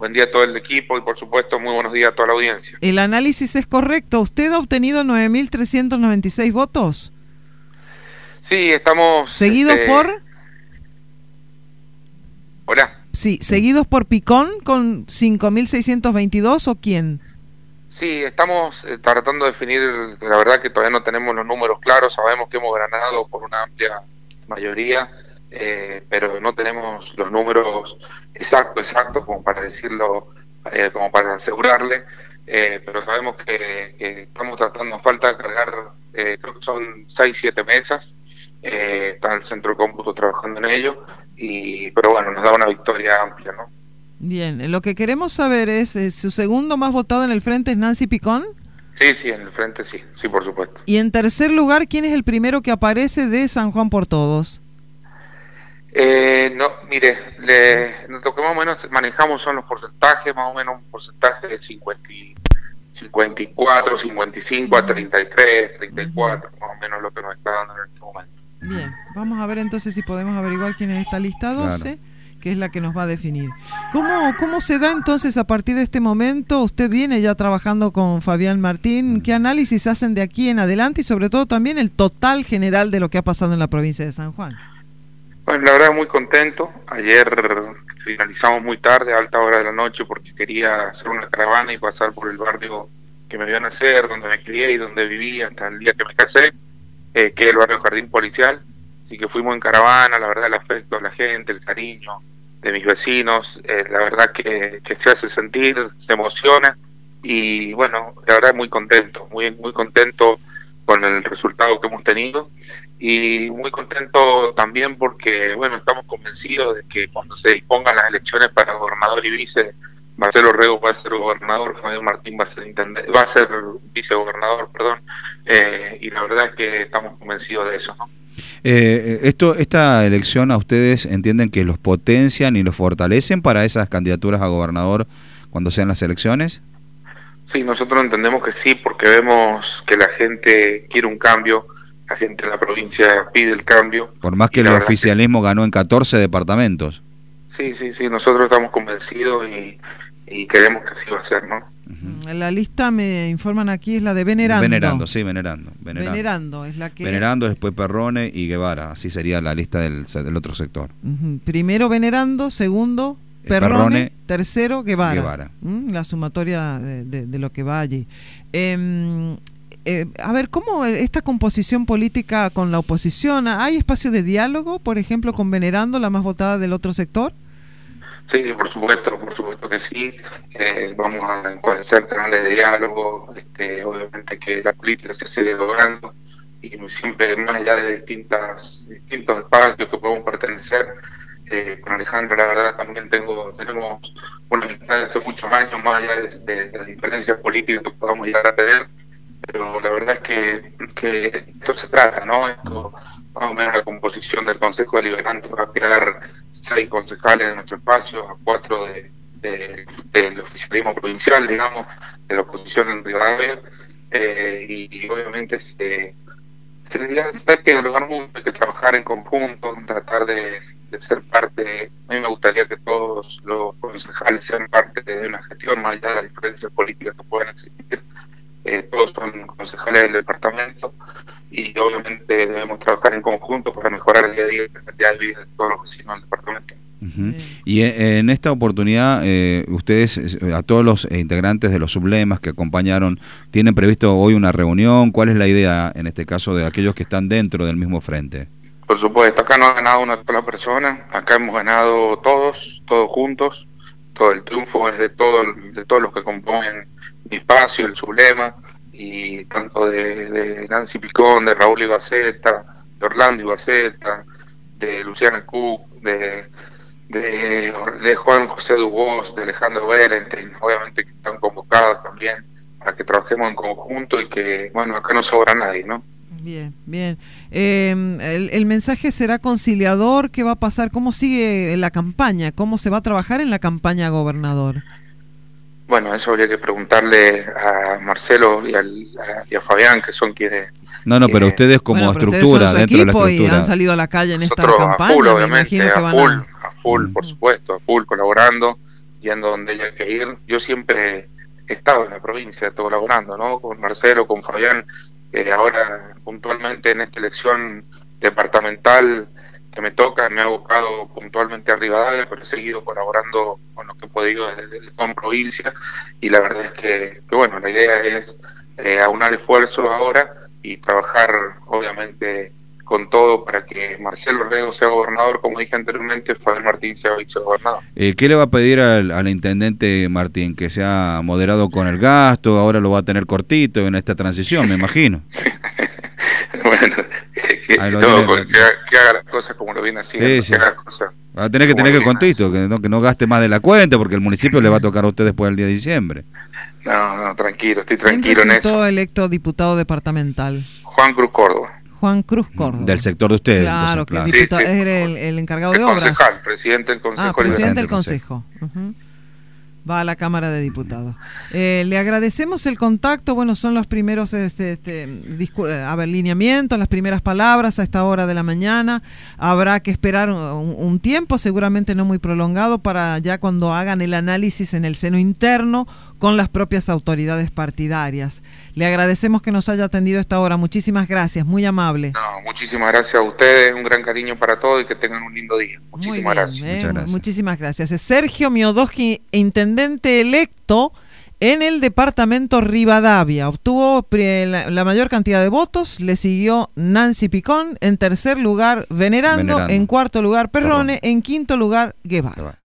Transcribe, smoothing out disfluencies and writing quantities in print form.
buen día a todo el equipo y por supuesto muy buenos días a toda la audiencia. El análisis es correcto. ¿Usted ha obtenido 9.396 votos? Sí, estamos... ¿Seguidos por...? Hola. Sí, ¿seguidos por Picón con 5.622 o quién? Sí, estamos tratando de definir, la verdad que todavía no tenemos los números claros, sabemos que hemos ganado por una amplia mayoría, pero no tenemos los números exactos como para decirlo, como para asegurarle, pero sabemos que estamos tratando, falta cargar, creo que son 6-7 mesas, está el centro de cómputo trabajando en ello, pero bueno, nos da una victoria amplia, ¿no? Bien, lo que queremos saber es, ¿su segundo más votado en el frente es Nancy Picón? Sí, en el frente sí, por supuesto. Y en tercer lugar, ¿quién es el primero que aparece de San Juan por Todos? No, mire, lo que más o menos manejamos son los porcentajes, más o menos un porcentaje de 54, 55 a 33, 34, más o menos lo que nos está dando en este momento. Bien, vamos a ver entonces si podemos averiguar quién es esta lista 12. Claro. Que es la que nos va a definir. ¿Cómo se da entonces a partir de este momento? Usted viene ya trabajando con Fabián Martín. ¿Qué análisis hacen de aquí en adelante y sobre todo también el total general de lo que ha pasado en la provincia de San Juan? Bueno, la verdad muy contento. Ayer finalizamos muy tarde, a alta hora de la noche, porque quería hacer una caravana y pasar por el barrio que me vio nacer, donde me crié y donde viví hasta el día que me casé, que es el barrio Jardín Policial. Así que fuimos en caravana, la verdad el afecto de la gente, el cariño de mis vecinos, la verdad que se hace sentir, se emociona y bueno, la verdad muy contento, muy contento con el resultado que hemos tenido y muy contento también porque bueno, estamos convencidos de que cuando se dispongan las elecciones para gobernador y vice, Marcelo Rego va a ser gobernador, Fabián Martín va a ser vicegobernador, y la verdad es que estamos convencidos de eso, ¿no? Esta elección a ustedes entienden que los potencian y los fortalecen para esas candidaturas a gobernador cuando sean las elecciones. Sí, nosotros entendemos que sí, porque vemos que la gente quiere un cambio, la gente en la provincia pide el cambio. Por más que el oficialismo ganó en 14 departamentos. Sí, nosotros estamos convencidos y queremos que así va a ser, ¿no? La lista, me informan aquí, es la de Venerando. Venerando es la que... Venerando, después Perrone y Guevara, así sería la lista del otro sector. Primero Venerando, segundo Perrone, tercero Guevara. La sumatoria de lo que va allí. A ver, ¿cómo esta composición política con la oposición? ¿Hay espacio de diálogo, por ejemplo, con Venerando, la más votada del otro sector? Sí, por supuesto que sí. Vamos a establecer canales de diálogo, obviamente que la política se sigue logrando y siempre más allá de distintos espacios que podemos pertenecer. Con Alejandro, la verdad, también tenemos una amistad de hace muchos años, más allá de las diferencias políticas que podamos llegar a tener, pero la verdad es que esto se trata, ¿no? Esto, más o menos la composición del Consejo Deliberante va a quedar 6 concejales de nuestro espacio, a 4 del oficialismo provincial, digamos, de la oposición en Rivadavia, y obviamente hay que dialogar mucho, hay que trabajar en conjunto, tratar de ser parte. A mí me gustaría que todos los concejales sean parte de una gestión, más allá de las diferencias políticas que puedan existir. Todos son concejales del departamento y obviamente debemos trabajar en conjunto para mejorar el día a día, la calidad de vida de todos los vecinos del departamento. Y en esta oportunidad, ustedes, a todos los integrantes de los sublemas que acompañaron, ¿tienen previsto hoy una reunión? ¿Cuál es la idea, en este caso, de aquellos que están dentro del mismo frente? Por supuesto, acá no ha ganado una sola persona, acá hemos ganado todos juntos, todo el triunfo es de todos los que componen mi espacio, el sublema, y tanto de Nancy Picón, de Raúl Ibaceta, de Orlando Ibaceta, de Luciana Cook, de Juan José Dubós, de Alejandro Berenstein, obviamente que están convocados también para que trabajemos en conjunto y que, bueno, acá no sobra nadie, ¿no? Bien. El mensaje será conciliador. ¿Qué va a pasar? ¿Cómo sigue la campaña? ¿Cómo se va a trabajar en la campaña a gobernador? Bueno, eso habría que preguntarle a Marcelo y a Fabián, que son quienes... No, pero ustedes como estructura, ustedes dentro de la estructura... y han salido a la calle en esta campaña, a full, obviamente, por supuesto, a full colaborando. yendo donde haya que ir. Yo siempre he estado en la provincia colaborando, ¿no? Con Marcelo, con Fabián, ahora puntualmente en esta elección departamental que me toca, me ha abocado puntualmente a Rivadavia, pero he seguido colaborando con lo que he podido desde toda provincia, y la verdad es que bueno, la idea es aunar esfuerzos ahora y trabajar obviamente con todo para que Marcelo Rego sea gobernador, como dije anteriormente, Fabián Martín sea vicegobernador. ¿Qué le va a pedir al intendente Martín? ¿Que sea moderado con el gasto? Ahora lo va a tener cortito en esta transición, me imagino. Bueno, que haga las cosas como lo viene haciendo, sí. que haga cosas. Va a tener que tener contito, que no gaste más de la cuenta, porque el municipio le va a tocar a usted después del día de diciembre. No, tranquilo, estoy tranquilo en eso. ¿Quién resultó electo diputado departamental? Juan Cruz Córdoba. Juan Cruz Córdoba. Del sector de ustedes. Claro, entonces, que el diputado es el encargado de obras. Concejal, presidente del Consejo. Presidente del Consejo. Va a la Cámara de Diputados. Le agradecemos el contacto. Bueno, son los primeros lineamientos, las primeras palabras a esta hora de la mañana. Habrá que esperar un tiempo, seguramente no muy prolongado, para ya cuando hagan el análisis en el seno interno con las propias autoridades partidarias. Le agradecemos que nos haya atendido a esta hora. Muchísimas gracias, muy amable. No, muchísimas gracias a ustedes, un gran cariño para todos y que tengan un lindo día. Muchísimas gracias. Muchas gracias. Muchísimas gracias. Es Sergio Miodoski, intendente electo en el departamento Rivadavia. Obtuvo la mayor cantidad de votos, le siguió Nancy Picón, en tercer lugar Venerando. En cuarto lugar Perrone, en quinto lugar Guevara.